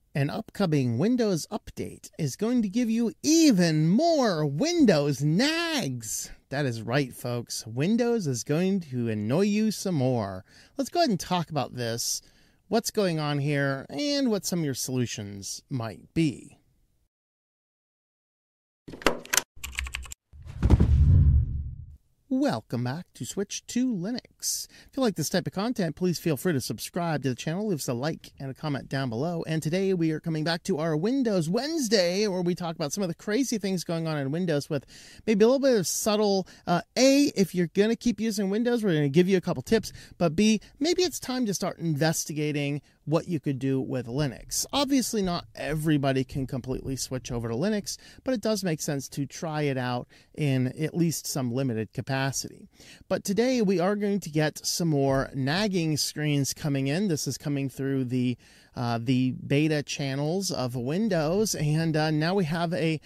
An upcoming Windows update is going to give you even more Windows nags. That is right, folks. Windows is going to annoy you some more. Let's go ahead and talk about this, what's going on here, and what some of your solutions might be. Welcome back to Switch to Linux. If you like this type of content, please feel free to subscribe to the channel, leave us a like and a comment down below. And today we are coming back to our Windows Wednesday, where we talk about some of the crazy things going on in Windows with maybe a little bit of subtle, A, if you're going to keep using Windows, we're going to give you a couple tips, but B, maybe it's time to start investigating what you could do with Linux. Obviously, not everybody can completely switch over to Linux, but it does make sense to try it out in at least some limited capacity. But today we are going to get some more nagging screens coming in. This is coming through the beta channels of Windows, and now we have a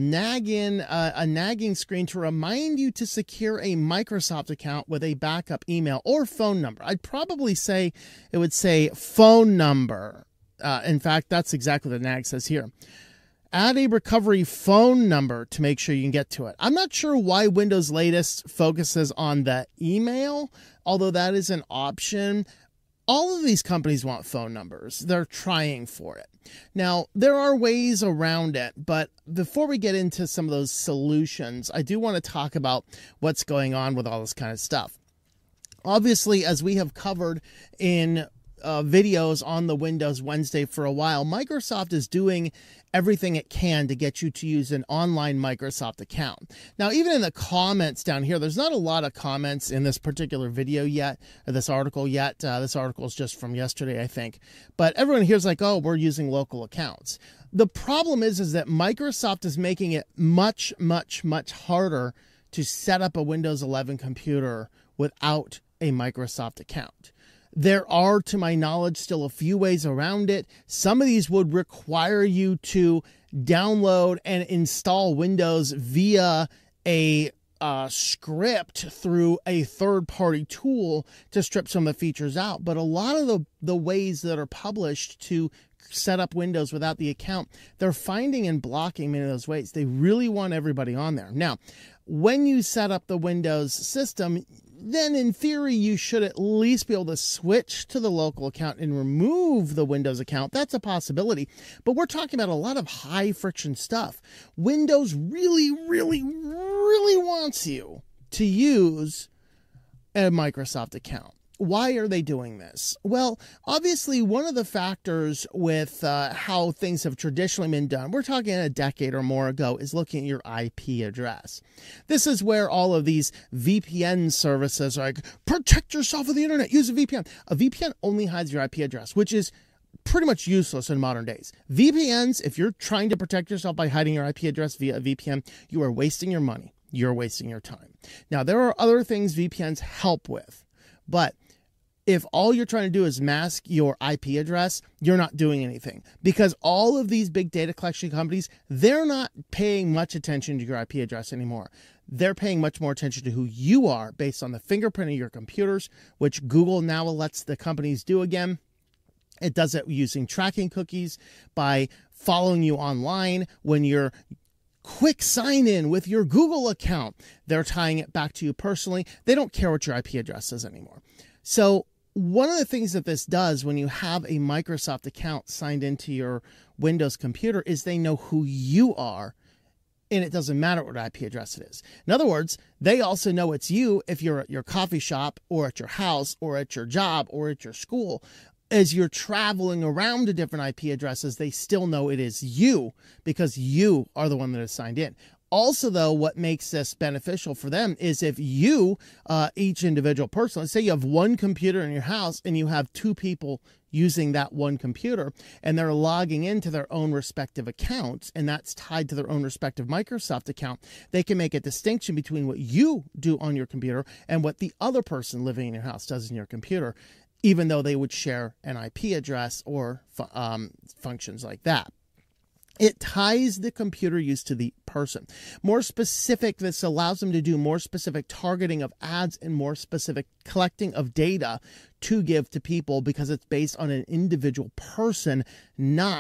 nagging screen to remind you to secure a Microsoft account with a backup email or phone number. I'd probably say it would say phone number. In fact, that's exactly what the nag says here. Add a recovery phone number to make sure you can get to it. I'm not sure why Windows latest focuses on the email, although that is an option. All of these companies want phone numbers. They're trying for it. Now, there are ways around it, but before we get into some of those solutions, I do want to talk about what's going on with all this kind of stuff. Obviously, as we have covered in videos on the Windows Wednesday for a while, Microsoft is doing everything it can to get you to use an online Microsoft account. Now, even in the comments down here, there's not a lot of comments in this particular video yet, or this article yet. This article is just from yesterday, I think. But everyone here's like, oh, we're using local accounts. The problem is that Microsoft is making it much, much, much harder to set up a Windows 11 computer without a Microsoft account. There are, to my knowledge, still a few ways around it. Some of these would require you to download and install Windows via a script through a third-party tool to strip some of the features out. But a lot of the ways that are published to set up Windows without the account, they're finding and blocking many of those ways. They really want everybody on there. Now, when you set up the Windows system, then in theory, you should at least be able to switch to the local account and remove the Windows account. That's a possibility. But we're talking about a lot of high friction stuff. Windows really, really, really wants you to use a Microsoft account. Why are they doing this? Well, obviously, one of the factors with how things have traditionally been done, we're talking a decade or more ago, is looking at your IP address. This is where all of these VPN services are like, protect yourself with the internet, use a VPN. A VPN only hides your IP address, which is pretty much useless in modern days. VPNs, if you're trying to protect yourself by hiding your IP address via a VPN, you are wasting your money. You're wasting your time. Now, there are other things VPNs help with, but if all you're trying to do is mask your IP address, you're not doing anything, because all of these big data collection companies, they're not paying much attention to your IP address anymore. They're paying much more attention to who you are based on the fingerprint of your computers, which Google now lets the companies do again. It does it using tracking cookies by following you online when you're quick sign in with your Google account. They're tying it back to you personally. They don't care what your IP address is anymore. So one of the things that this does when you have a Microsoft account signed into your Windows computer is they know who you are, and it doesn't matter what IP address it is. In other words, they also know it's you if you're at your coffee shop or at your house or at your job or at your school. As you're traveling around to different IP addresses, they still know it is you because you are the one that is signed in. Also, though, what makes this beneficial for them is if you, each individual person, let's say you have one computer in your house and you have two people using that one computer and they're logging into their own respective accounts, and that's tied to their own respective Microsoft account, they can make a distinction between what you do on your computer and what the other person living in your house does in your computer, even though they would share an IP address or functions like that. It ties the computer use to the person. More specific, this allows them to do more specific targeting of ads and more specific collecting of data to give to people because it's based on an individual person, not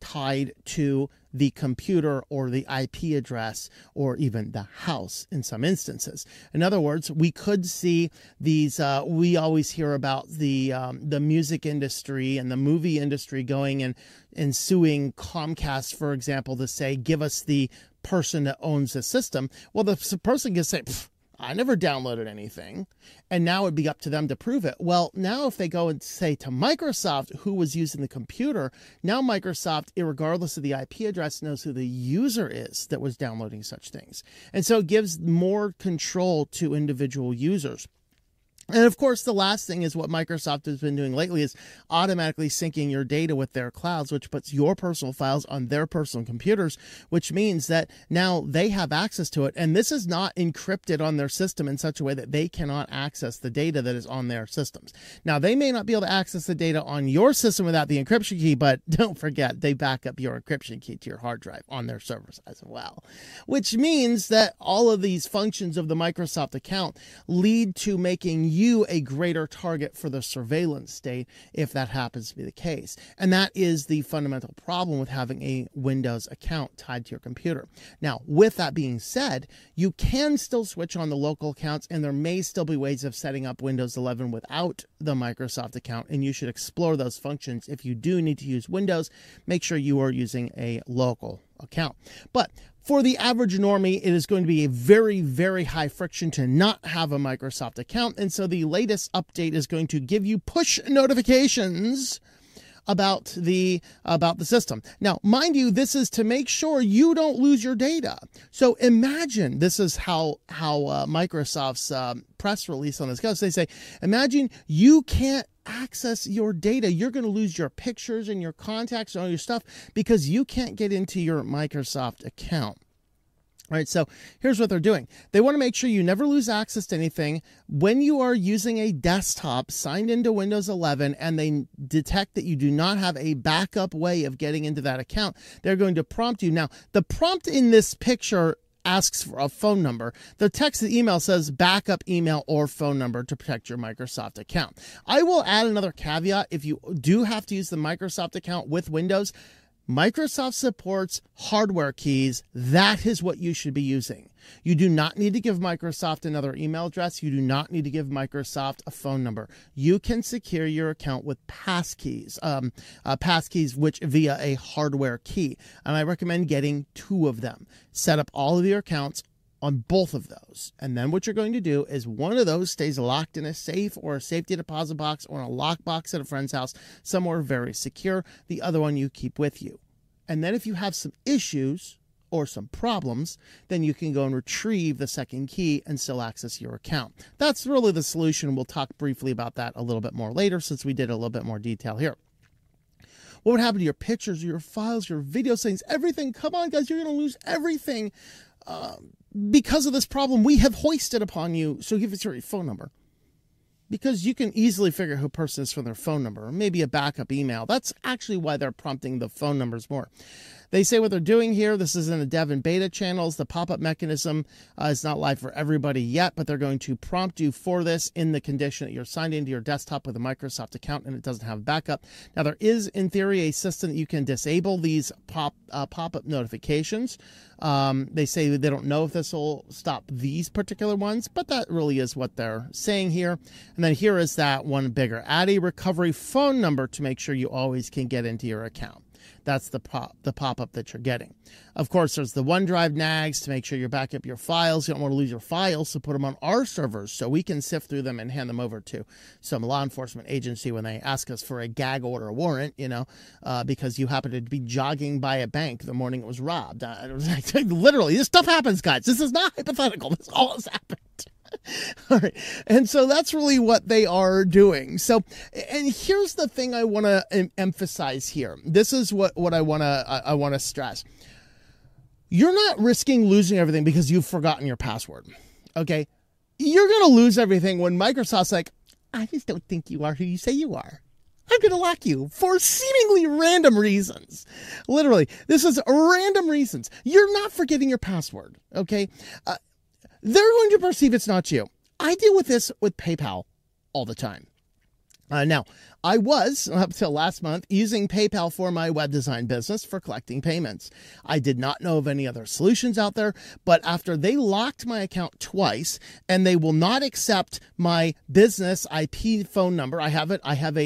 tied to the computer or the IP address or even the house in some instances. In other words, we could see these, we always hear about the music industry and the movie industry going and suing Comcast, for example, to say, give us the person that owns the system. Well, the person can say, I never downloaded anything. And now it'd be up to them to prove it. Well, now if they go and say to Microsoft who was using the computer, now Microsoft, regardless of the IP address, knows who the user is that was downloading such things. And so it gives more control to individual users. And of course, the last thing is what Microsoft has been doing lately is automatically syncing your data with their clouds, which puts your personal files on their personal computers, which means that now they have access to it. And this is not encrypted on their system in such a way that they cannot access the data that is on their systems. Now, they may not be able to access the data on your system without the encryption key, but don't forget, they back up your encryption key to your hard drive on their servers as well, which means that all of these functions of the Microsoft account lead to making you a greater target for the surveillance state if that happens to be the case. And that is the fundamental problem with having a Windows account tied to your computer. Now, with that being said, you can still switch on the local accounts, and there may still be ways of setting up Windows 11 without the Microsoft account, and you should explore those functions. If you do need to use Windows, make sure you are using a local account. But for the average normie, it is going to be a very, very high friction to not have a Microsoft account. And so the latest update is going to give you push notifications about the system. Now, mind you, this is to make sure you don't lose your data. So imagine, this is how Microsoft's press release on this goes. They say, imagine you can't access your data. You're going to lose your pictures and your contacts and all your stuff because you can't get into your Microsoft account. All right, so here's what they're doing. They want to make sure you never lose access to anything. When you are using a desktop signed into Windows 11 and they detect that you do not have a backup way of getting into that account, they're going to prompt you. Now, the prompt in this picture asks for a phone number. The text of the email says backup email or phone number to protect your Microsoft account. I will add another caveat. If you do have to use the Microsoft account with Windows, Microsoft supports hardware keys. That is what you should be using. You do not need to give Microsoft another email address. You do not need to give Microsoft a phone number. You can secure your account with passkeys, which via a hardware key. And I recommend getting 2 of them. Set up all of your accounts on both of those. And then what you're going to do is one of those stays locked in a safe or a safety deposit box or in a lockbox at a friend's house, somewhere very secure. The other one you keep with you. And then if you have some issues or some problems, then you can go and retrieve the second key and still access your account. That's really the solution. We'll talk briefly about that a little bit more later since we did a little bit more detail here. What would happen to your pictures, your files, your video settings, everything? Come on, guys, you're going to lose everything. Because of this problem we have hoisted upon you. So give us your phone number, because you can easily figure who a person is from their phone number, or maybe a backup email. That's actually why they're prompting the phone numbers more. They say what they're doing here. This is in the dev and beta channels. The pop-up mechanism is not live for everybody yet, but they're going to prompt you for this in the condition that you're signed into your desktop with a Microsoft account and it doesn't have backup. Now, there is, in theory, a system that you can disable these pop-up notifications. They say they don't know if this will stop these particular ones, but that really is what they're saying here. And then here is that one bigger. Add a recovery phone number to make sure you always can get into your account. That's the pop-up that you're getting. Of course, there's the OneDrive nags to make sure you back up your files. You don't want to lose your files, so put them on our servers so we can sift through them and hand them over to some law enforcement agency when they ask us for a gag order warrant, because you happen to be jogging by a bank the morning it was robbed. Literally, this stuff happens, guys. This is not hypothetical. This all has happened. All right. And so that's really what they are doing. So, and here's the thing I want to emphasize here. This is what I want to stress. You're not risking losing everything because you've forgotten your password. Okay. You're going to lose everything when Microsoft's like, I just don't think you are who you say you are. I'm going to lock you for seemingly random reasons. Literally, this is random reasons. You're not forgetting your password. Okay. They're going to perceive it's not you. I deal with this with PayPal all the time. Now, I was, up till last month, using PayPal for my web design business for collecting payments. I did not know of any other solutions out there, but after they locked my account twice and they will not accept my business IP phone number, I have a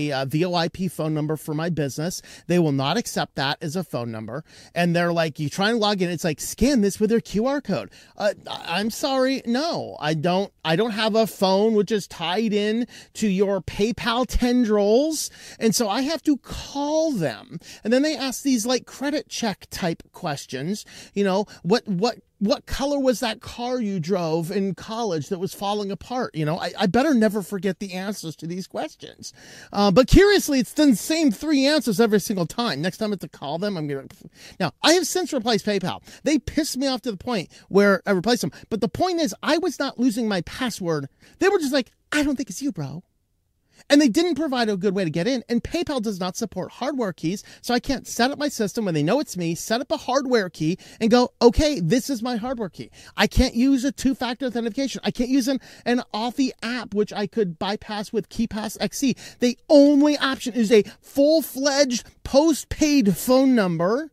VoIP phone number for my business. They will not accept that as a phone number. And they're like, you try and log in, it's like, scan this with your QR code. I'm sorry, no, I don't have a phone which is tied in to your PayPal tendrils. And so I have to call them. And then they ask these like credit check type questions. You know, what color was that car you drove in college that was falling apart? You know, I better never forget the answers to these questions. But curiously, it's the same 3 answers every single time. Next time I have to call them, I'm going to... Now, I have since replaced PayPal. They pissed me off to the point where I replaced them. But the point is, I was not losing my password. They were just like, I don't think it's you, bro. And they didn't provide a good way to get in. And PayPal does not support hardware keys. So I can't set up my system when they know it's me, set up a hardware key and go, okay, this is my hardware key. I can't use a 2-factor authentication. I can't use an Authy app, which I could bypass with KeePass XC. The only option is a full-fledged postpaid phone number,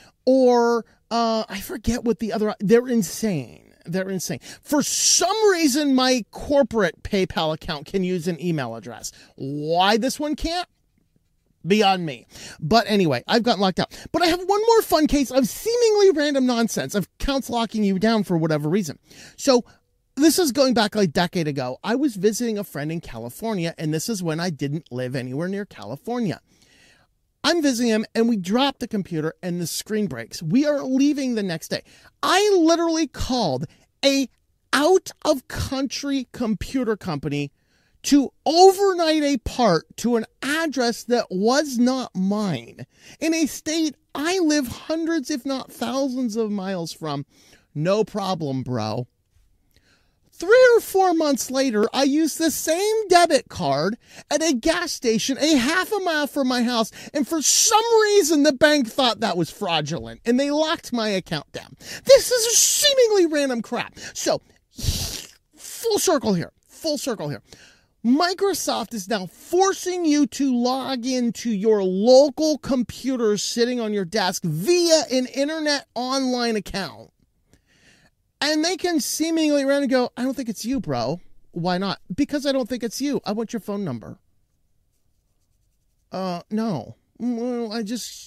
or I forget what the other, they're insane. They're insane. For some reason, my corporate PayPal account can use an email address. Why this one can't? Beyond me. But anyway, I've gotten locked out. But I have one more fun case of seemingly random nonsense of accounts locking you down for whatever reason. So this is going back like a decade ago. I was visiting a friend in California, and this is when I didn't live anywhere near California. I'm visiting him, and we drop the computer, and the screen breaks. We are leaving the next day. I literally called a out-of-country computer company to overnight a part to an address that was not mine in a state I live hundreds, if not thousands of miles from. No problem, bro. 3 or 4 months later, I used the same debit card at a gas station a half a mile from my house, and for some reason, the bank thought that was fraudulent, and they locked my account down. This is seemingly random crap. So, full circle here. Microsoft is now forcing you to log into your local computer sitting on your desk via an internet online account. And they can seemingly run and go, I don't think it's you, bro. Why not? Because I don't think it's you. I want your phone number. No. Well,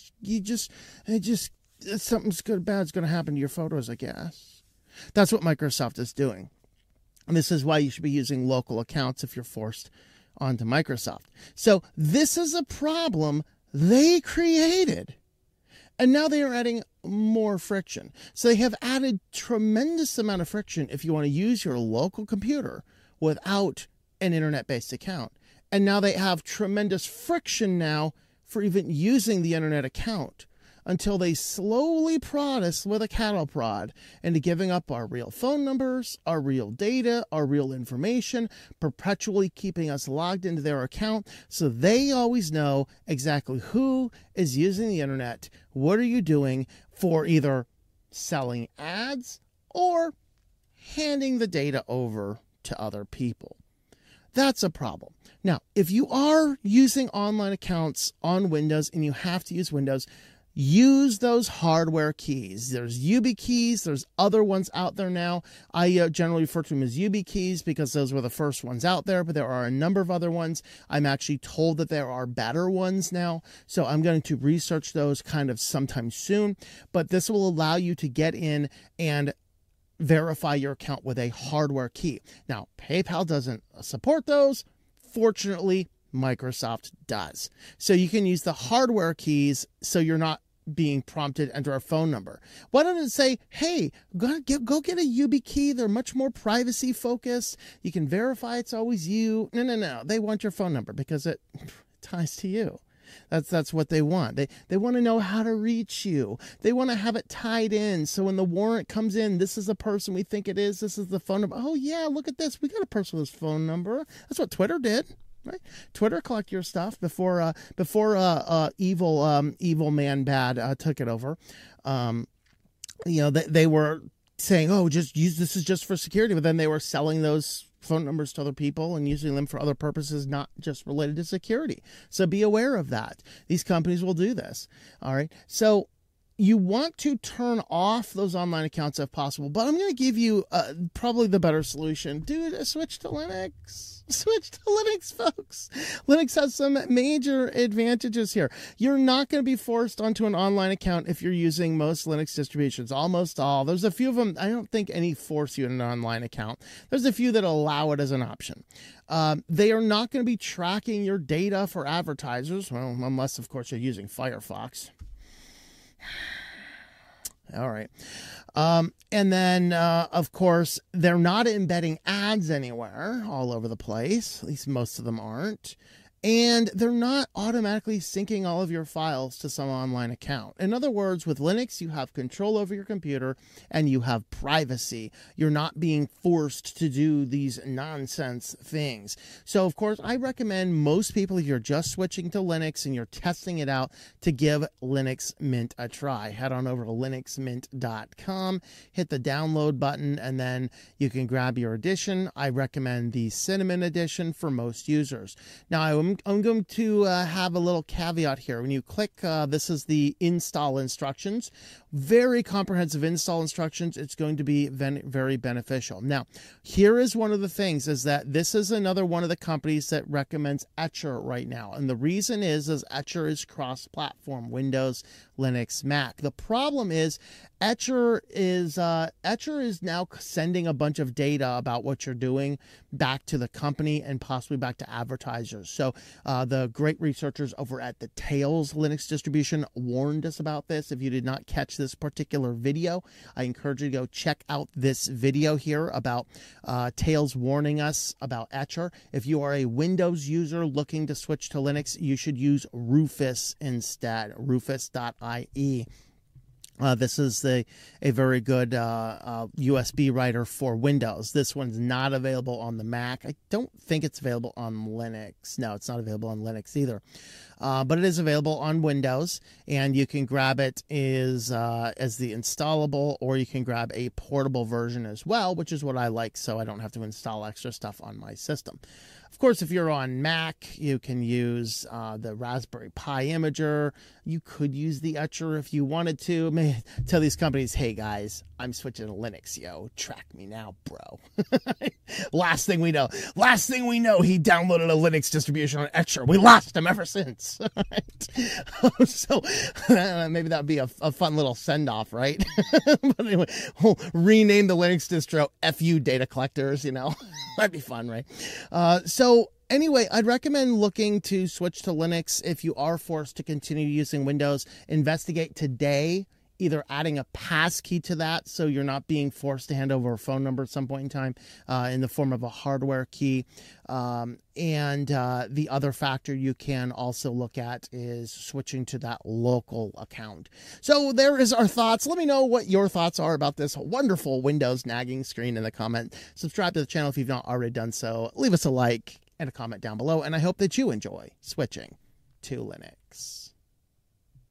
something's bad's going to happen to your photos, I guess. That's what Microsoft is doing. And this is why you should be using local accounts if you're forced onto Microsoft. So this is a problem they created. And now they are adding more friction. So they have added tremendous amount of friction if you want to use your local computer without an internet-based account. And now they have tremendous friction now for even using the internet account until they slowly prod us with a cattle prod into giving up our real phone numbers, our real data, our real information, perpetually keeping us logged into their account so they always know exactly who is using the internet, what are you doing, for either selling ads or handing the data over to other people. That's a problem. Now, if you are using online accounts on Windows and you have to use Windows, use those hardware keys. There's YubiKeys. There's other ones out there now. I generally refer to them as YubiKeys because those were the first ones out there, but there are a number of other ones. I'm actually told that there are better ones now, so I'm going to research those kind of sometime soon. But this will allow you to get in and verify your account with a hardware key. Now, PayPal doesn't support those. Fortunately, Microsoft does. So you can use the hardware keys so you're not being prompted to enter a phone number. Why don't it say, hey, go get a YubiKey. They're much more privacy focused. You can verify it's always you. No. They want your phone number because it ties to you. That's what they want. They want to know how to reach you. They want to have it tied in. So when the warrant comes in, this is the person we think it is. This is the phone number. Oh yeah, look at this. We got a person with his phone number. That's what Twitter did. Right? Twitter collect your stuff before evil man bad took it over. They were saying, oh, just use this is just for security, but then they were selling those phone numbers to other people and using them for other purposes, not just related to security. So be aware of that. These companies will do this. All right. So you want to turn off those online accounts if possible, but I'm going to give you probably the better solution. Dude, switch to Linux. Switch to Linux, folks. Linux has some major advantages here. You're not going to be forced onto an online account if you're using most Linux distributions, almost all. There's a few of them. I don't think any force you in an online account. There's a few that allow it as an option. They are not going to be tracking your data for advertisers, well, unless, of course, you're using Firefox. All right. And then, of course, they're not embedding ads anywhere all over the place. At least most of them aren't. And they're not automatically syncing all of your files to some online account. In other words, with Linux, you have control over your computer and you have privacy. You're not being forced to do these nonsense things. So, of course, I recommend most people, if you're just switching to Linux and you're testing it out, to give Linux Mint a try. Head on over to linuxmint.com, hit the download button, and then you can grab your edition. I recommend the Cinnamon edition for most users. Now, I'm going to have a little caveat here. When you click, this is the install instructions. Very comprehensive install instructions. It's going to be very beneficial. Now, here is one of the things, is that this is another one of the companies that recommends Etcher right now. And the reason is Etcher is cross-platform, Windows, Linux, Mac. The problem is Etcher is now sending a bunch of data about what you're doing back to the company and possibly back to advertisers. So the great researchers over at the Tails Linux distribution warned us about this. If you did not catch this particular video, I encourage you to go check out this video here about Tails warning us about Etcher. If you are a Windows user looking to switch to Linux, you should use Rufus instead, rufus.ie. This is a very good USB writer for Windows. This one's not available on the Mac. I don't think it's available on Linux. No, it's not available on Linux either. But it is available on Windows, and you can grab it as the installable, or you can grab a portable version as well, which is what I like, so I don't have to install extra stuff on my system. Of course, if you're on Mac, you can use the Raspberry Pi Imager. You could use the Etcher if you wanted to. May tell these companies, hey guys, I'm switching to Linux, yo. Track me now, bro. Last thing we know, he downloaded a Linux distribution on Etcher. We lost him ever since. So maybe that would be a fun little send-off, right? But anyway, we'll rename the Linux distro FU Data Collectors, That'd be fun, right? So anyway, I'd recommend looking to switch to Linux if you are forced to continue using Windows. Investigate today, either adding a passkey to that so you're not being forced to hand over a phone number at some point in time in the form of a hardware key. And the other factor you can also look at is switching to that local account. So there is our thoughts. Let me know what your thoughts are about this wonderful Windows nagging screen in the comment. Subscribe to the channel if you've not already done so. Leave us a like and a comment down below. And I hope that you enjoy switching to Linux.